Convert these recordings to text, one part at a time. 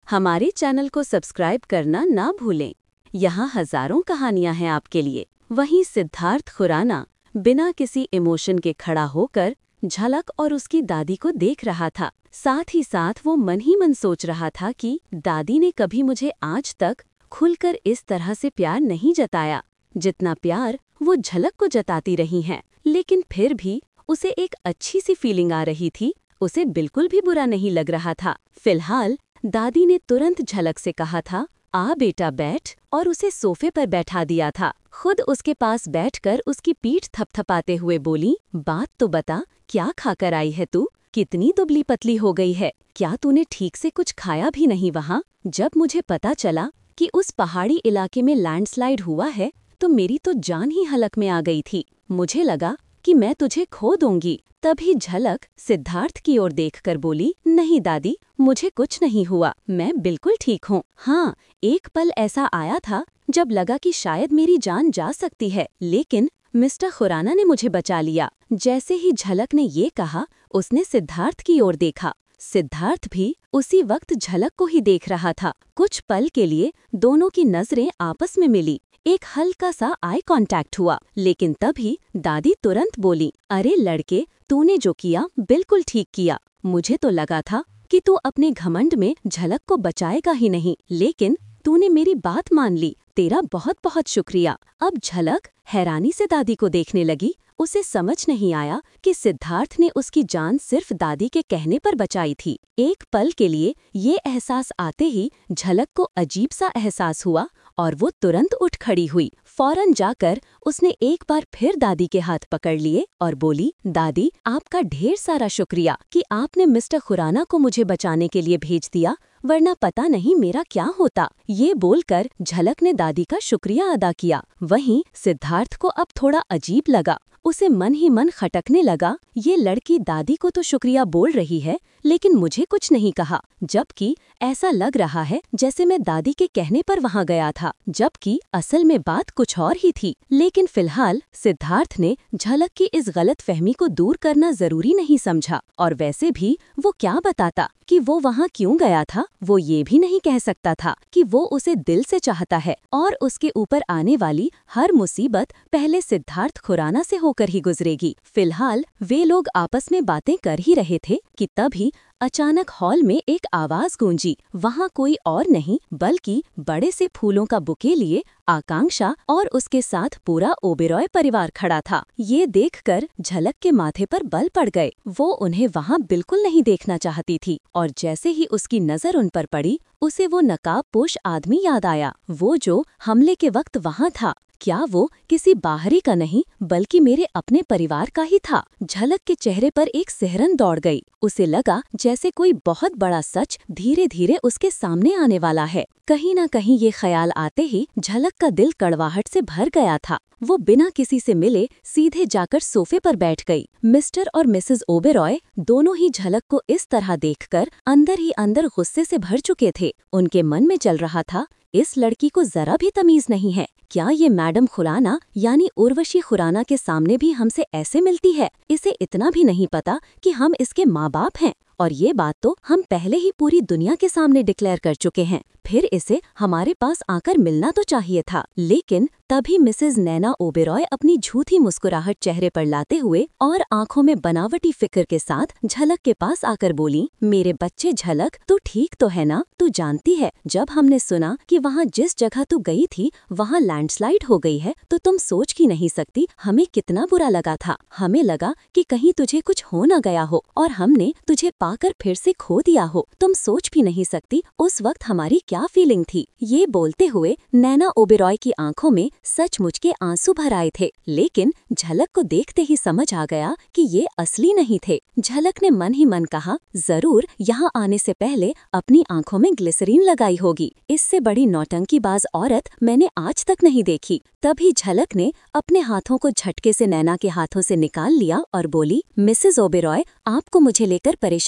हमारे चैनल को सब्सक्राइब करना ना भूलें। यहाँ हजारों कहानियां हैं आपके लिए। वहीं सिद्धार्थ खुराना बिना किसी इमोशन के खड़ा होकर झलक और उसकी दादी को देख रहा था। साथ ही साथ वो मन ही मन सोच रहा था कि दादी ने कभी मुझे आज तक खुलकर इस तरह से प्यार नहीं जताया, जितना प्यार वो झलक को जताती रही हैं। लेकिन फिर भी उसे एक अच्छी सी फीलिंग आ रही थी। उसे बिल्कुल भी बुरा नहीं लग रहा था। फिलहाल दादी ने तुरंत झलक से कहा था, आ बेटा बैठ, और उसे सोफे पर बैठा दिया था। खुद उसके पास बैठकर उसकी पीठ थपथपाते हुए बोली, बात तो बता, क्या खाकर आई है तू? कितनी दुबली पतली हो गई है। क्या तूने ठीक से कुछ खाया भी नहीं वहाँ? जब मुझे पता चला कि उस पहाड़ी इलाके में लैंडस्लाइड हुआ है तो मेरी तो जान ही हलक में आ गई थी। मुझे लगा कि मैं तुझे खो दूंगी। तभी झलक सिद्धार्थ की ओर देखकर बोली, नहीं दादी, मुझे कुछ नहीं हुआ, मैं बिल्कुल ठीक हूँ। हाँ, एक पल ऐसा आया था जब लगा कि शायद मेरी जान जा सकती है, लेकिन मिस्टर खुराना ने मुझे बचा लिया। जैसे ही झलक ने ये कहा, उसने सिद्धार्थ की ओर देखा। सिद्धार्थ भी उसी वक्त झलक को ही देख रहा था। कुछ पल के लिए दोनों की नजरें आपस में मिली। एक हल्का सा आई कांटेक्ट हुआ, लेकिन तभी दादी तुरंत बोली, अरे लड़के, तूने जो किया बिल्कुल ठीक किया। मुझे तो लगा था कि तू अपने घमंड में झलक को बचाएगा ही नहीं, लेकिन तूने मेरी बात मान ली। तेरा बहुत बहुत शुक्रिया। अब झलक हैरानी से दादी को देखने लगी। उसे समझ नहीं आया कि सिद्धार्थ ने उसकी जान सिर्फ दादी के कहने पर बचाई थी। एक पल के लिए ये एहसास आते ही झलक को अजीब सा एहसास हुआ और वो तुरंत उठ खड़ी हुई। फौरन जाकर उसने एक बार फिर दादी के हाथ पकड़ लिए और बोली, दादी, आपका ढेर सारा शुक्रिया कि आपने मिस्टर खुराना को मुझे बचाने के लिए भेज दिया, वरना पता नहीं मेरा क्या होता। ये बोलकर झलक ने दादी का शुक्रिया अदा किया। वहीं सिद्धार्थ को अब थोड़ा अजीब लगा। उसे मन ही मन खटकने लगा, ये लड़की दादी को तो शुक्रिया बोल रही है, लेकिन मुझे कुछ नहीं कहा, जबकि ऐसा लग रहा है जैसे मैं दादी के कहने पर वहां गया था, जबकि असल में बात कुछ और ही थी। लेकिन फिलहाल सिद्धार्थ ने झलक की इस गलतफहमी को दूर करना जरूरी नहीं समझा, और वैसे भी वो क्या बताता कि वो वहां क्यों गया था। वो ये भी नहीं कह सकता था कि वो उसे दिल से चाहता है और उसके ऊपर आने वाली हर मुसीबत पहले सिद्धार्थ खुराना से होकर ही गुजरेगी। फिलहाल वे लोग आपस में बातें कर ही रहे थे कि तभी अचानक हॉल में एक आवाज गूंजी। वहाँ कोई और नहीं बल्कि बड़े से फूलों का बुके लिए आकांक्षा और उसके साथ पूरा ओबेरॉय परिवार खड़ा था। ये देखकर झलक के माथे पर बल पड़ गए। वो उन्हें वहाँ बिल्कुल नहीं देखना चाहती थी, और जैसे ही उसकी नजर उन पर पड़ी, उसे वो नकाबपोश आदमी याद आया, वो जो हमले के वक्त वहाँ था। क्या वो किसी बाहरी का नहीं बल्कि मेरे अपने परिवार का ही था? झलक के चेहरे पर एक सिहरन दौड़ गई। उसे लगा जैसे कोई बहुत बड़ा सच धीरे धीरे उसके सामने आने वाला है। कहीं न कहीं ये ख्याल आते ही झलक का दिल कड़वाहट से भर गया था। वो बिना किसी से मिले सीधे जाकर सोफे पर बैठ गई। मिस्टर और मिसेस ओबेरॉय दोनों ही झलक को इस तरह देखकर अंदर ही अंदर गुस्से से भर चुके थे। उनके मन में चल रहा था, इस लड़की को जरा भी तमीज नहीं है। क्या ये मैडम खुराना यानी उर्वशी खुराना के सामने भी हमसे ऐसे मिलती है? इसे इतना भी नहीं पता कि हम इसके माँ बाप हैं, और ये बात तो हम पहले ही पूरी दुनिया के सामने डिक्लेयर कर चुके हैं। फिर इसे हमारे पास आकर मिलना तो चाहिए था। लेकिन तभी मिसेस नैना ओबेरॉय अपनी झूठी मुस्कुराहट चेहरे पर लाते हुए और आंखों में बनावटी फिक्र के साथ झलक के पास आकर बोली, मेरे बच्चे झलक, तू ठीक तो है ना? तू जानती है, जब हमने सुना कि वहाँ जिस जगह तू गई थी वहाँ लैंडस्लाइड हो गई है, तो तुम सोच ही नहीं सकती हमें कितना बुरा लगा था। हमें लगा कि कहीं तुझे कुछ हो न गया हो और हमने तुझे पाकर फिर से खो दिया हो। तुम सोच भी नहीं सकती उस वक्त हमारी क्या फीलिंग थी। ये बोलते हुए नैना ओबेरॉय की आंखों में सचमुच के आंसू भर आए थे, लेकिन झलक को देखते ही समझ आ गया कि ये असली नहीं थे। झलक ने मन ही मन कहा, जरूर यहाँ आने से पहले अपनी आंखों में ग्लिसरीन लगाई होगी। इससे बड़ी नौटंकीबाज औरत मैंने आज तक नहीं देखी। तभी झलक ने अपने हाथों को झटके से नैना के हाथों से निकाल लिया और बोली, मिसेस ओबेरॉय, आपको मुझे लेकर परेशान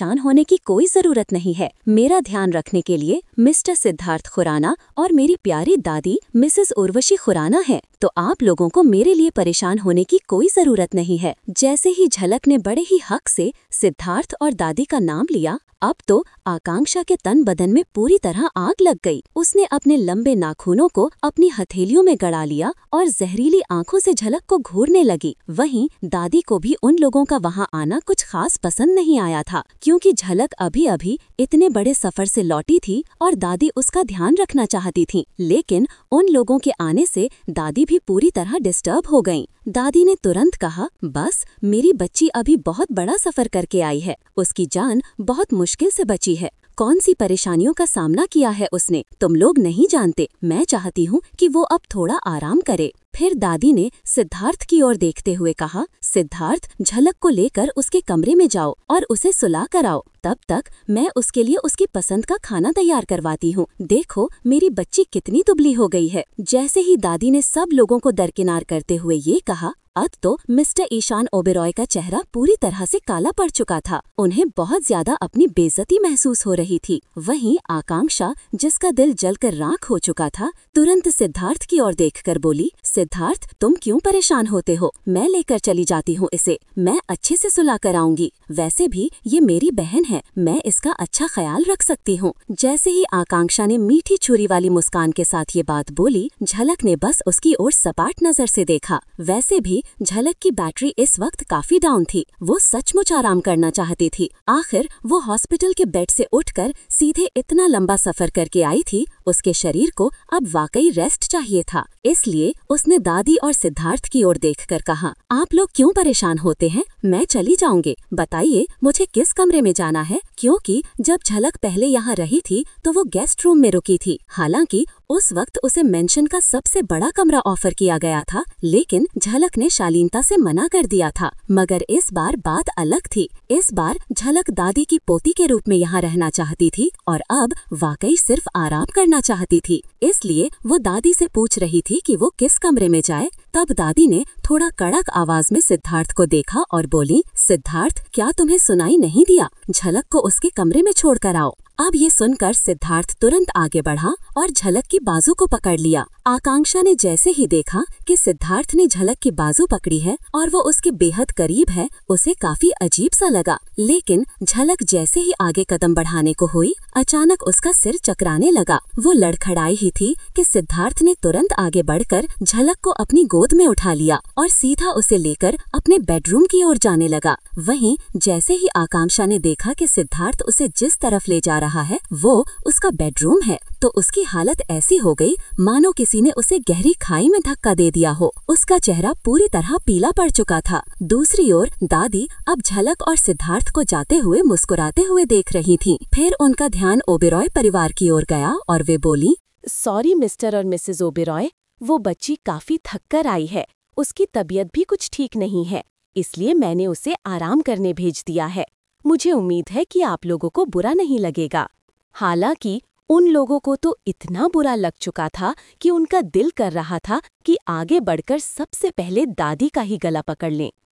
परेशान होने की कोई जरूरत नहीं है। मेरा ध्यान रखने के लिए मिस्टर सिद्धार्थ खुराना और मेरी प्यारी दादी मिसेस उर्वशी खुराना है, तो आप लोगों को मेरे लिए परेशान होने की कोई जरूरत नहीं है। जैसे ही झलक ने बड़े ही हक से सिद्धार्थ और दादी का नाम लिया, अब तो आकांक्षा के तन बदन में पूरी तरह आग लग गई। उसने अपने लंबे नाखूनों को अपनी हथेलियों में गड़ा लिया और जहरीली आंखों से झलक को घूरने लगी। वहीं दादी को भी उन लोगों का वहां आना कुछ खास पसंद नहीं आया था, क्योंकि झलक अभी अभी इतने बड़े सफर से लौटी थी और दादी उसका ध्यान रखना चाहती थी। लेकिन उन लोगों के आने से दादी भी पूरी तरह डिस्टर्ब हो गईं। दादी ने तुरंत कहा, बस मेरी बच्ची अभी बहुत बड़ा सफर करके आई है, उसकी जान बहुत मुश्किल से बची है। कौन सी परेशानियों का सामना किया है उसने, तुम लोग नहीं जानते। मैं चाहती हूँ कि वो अब थोड़ा आराम करे। फिर दादी ने सिद्धार्थ की ओर देखते हुए कहा, सिद्धार्थ, झलक को लेकर उसके कमरे में जाओ और उसे सुला कर आओ। तब तक मैं उसके लिए उसकी पसंद का खाना तैयार करवाती हूँ। देखो मेरी बच्ची कितनी दुबली हो गई है। जैसे ही दादी ने सब लोगों को दरकिनार करते हुए ये कहा, अब तो मिस्टर ईशान ओबेरॉय का चेहरा पूरी तरह से काला पड़ चुका था। उन्हें बहुत ज्यादा अपनी बेइज्जती महसूस हो रही थी। वहीं आकांक्षा, जिसका दिल जलकर राख हो चुका था, तुरंत सिद्धार्थ की ओर देखकर बोली, सिद्धार्थ, तुम क्यों परेशान होते हो? मैं लेकर चली जाती हूँ इसे। मैं अच्छे से सुला कर आऊंगी। वैसे भी ये मेरी बहन है, मैं इसका अच्छा ख्याल रख सकती हूँ। जैसे ही आकांक्षा ने मीठी छुरी वाली मुस्कान के साथ ये बात बोली, झलक ने बस उसकी ओर सपाट नजर से देखा। वैसे भी झलक की बैटरी इस वक्त काफी डाउन थी। वो सचमुच आराम करना चाहती थी। आखिर वो हॉस्पिटल के बेड से उठकर सीधे इतना लंबा सफर करके आई थी। उसके शरीर को अब वाकई रेस्ट चाहिए था। इसलिए उसने दादी और सिद्धार्थ की ओर देखकर कहा, आप लोग क्यों परेशान होते हैं? मैं चली जाऊंगी। बताइए मुझे किस कमरे में जाना है? क्योंकि जब झलक पहले यहाँ रही थी तो वो गेस्ट रूम में रुकी थी। हालांकि उस वक्त उसे मेंशन का सबसे बड़ा कमरा ऑफर किया गया था, लेकिन झलक ने शालीनता से मना कर दिया था। मगर इस बार बात अलग थी। इस बार झलक दादी की पोती के रूप में यहाँ रहना चाहती थी और अब वाकई सिर्फ आराम करना चाहती थी। इसलिए वो दादी से पूछ रही थी कि वो किस कमरे में जाए। तब दादी ने थोड़ा कड़क आवाज में सिद्धार्थ को देखा और बोली, सिद्धार्थ, क्या तुम्हें सुनाई नहीं दिया? झलक को उसके कमरे में छोड़कर आओ। अब ये सुनकर सिद्धार्थ तुरंत आगे बढ़ा और झलक की बाजू को पकड़ लिया। आकांक्षा ने जैसे ही देखा कि सिद्धार्थ ने झलक की बाजू पकड़ी है और वो उसके बेहद करीब है, उसे काफी अजीब सा लगा। लेकिन झलक जैसे ही आगे कदम बढ़ाने को हुई, अचानक उसका सिर चकराने लगा। वो लड़खड़ाई ही थी कि सिद्धार्थ ने तुरंत आगे बढ़कर झलक को अपनी गोद में उठा लिया और सीधा उसे लेकर अपने बेडरूम की ओर जाने लगा। वहीं जैसे ही आकांक्षा ने देखा कि सिद्धार्थ उसे जिस तरफ ले जा रहा है वो उसका बेडरूम है, तो उसकी हालत ऐसी हो गई मानो किसी ने उसे गहरी खाई में धक्का दे दिया हो। उसका चेहरा पूरी तरह पीला पड़ चुका था। दूसरी ओर दादी अब झलक और सिद्धार्थ को जाते हुए मुस्कुराते हुए देख रही थीं। फिर उनका ध्यान ओबेरॉय परिवार की ओर गया और वे बोली, सॉरी मिस्टर और मिसेस ओबेरॉय, वो बच्ची काफी थक कर आई है। उसकी तबीयत भी कुछ ठीक नहीं है, इसलिए मैंने उसे आराम करने भेज दिया है। मुझे उम्मीद है कि आप लोगों को बुरा नहीं लगेगा। हालांकि उन लोगों को तो इतना बुरा लग चुका था कि उनका दिल कर रहा था कि आगे बढ़कर सबसे पहले दादी का ही गला पकड़ लें।